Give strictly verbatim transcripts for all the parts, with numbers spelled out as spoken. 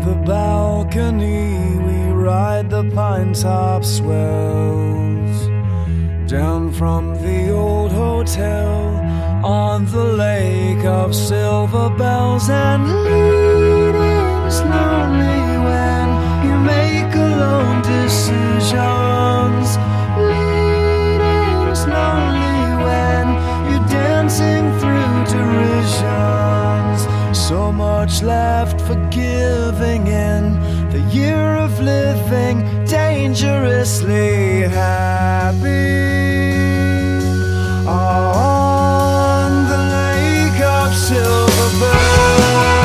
the balcony, we ride the pine top swells down from the old hotel on the lake of silver bells, and leading slowly when you make alone decisions, leading slowly when you're dancing through derisions. So much left for giving in the year of living dangerously happy on the lake of silver bells.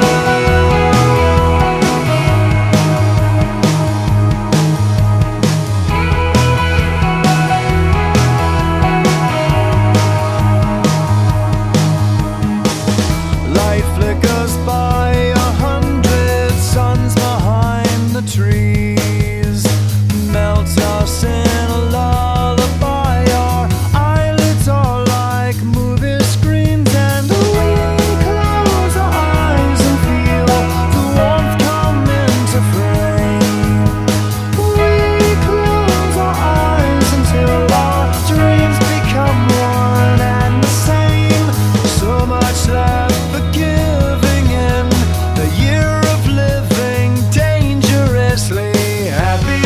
Light flickers by a hundred suns behind the trees, melts us in a lullaby. Our eyelids are like movie screens, and we close our eyes and feel the warmth come into frame. We close our eyes until our dreams become one and the same. So much left for giving in the year of living dangerously happy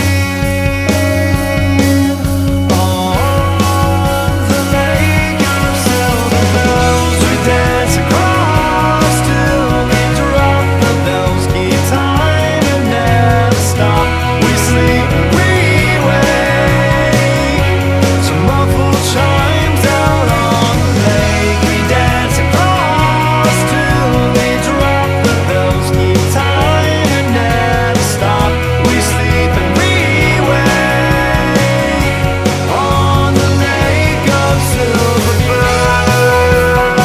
on the lake of silver bells. We dance across till we drop the bells, keep time and never stop. We sleep and we wake, some muffled chimes out on the lake. We dance across till we drop the bells, keep time and never stop. We sleep and we wake on the lake of silver bells.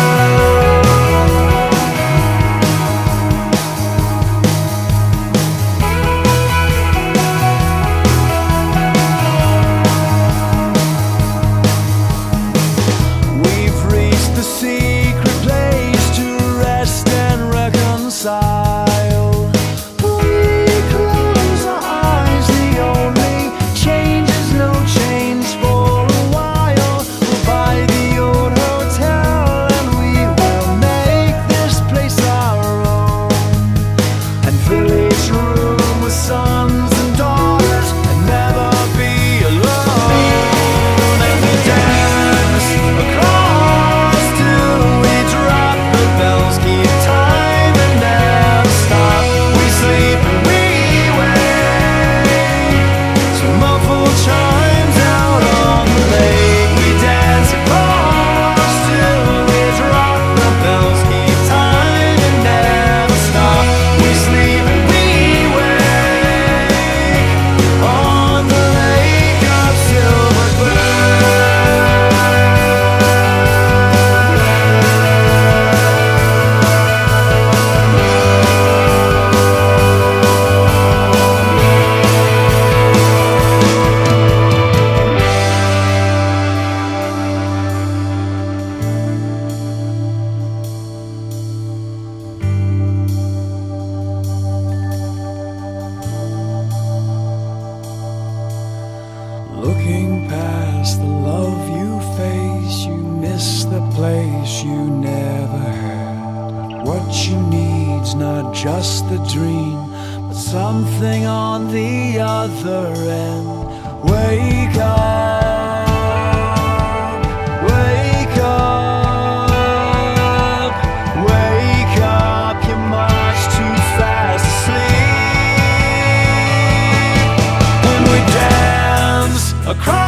We've reached the secret place to rest and reconcile. We close our eyes, the only change is no change for a while. We'll buy the old hotel and we will make this place our own, and fill each room with sons and daughters and never be alone. And we dance across till we drop the bells, keep time and never stop. We sleep and we wake, some muffled chimes out on the lake. We dance across till we drop the bells, keep time and never stop. We sleep and we wake on the lake of silver Looking past the love you face, you miss the place you never had. What you need's not just the dream, but something on the other end. Wake up, wake up, wake up, you're much too fast asleep. When we dance across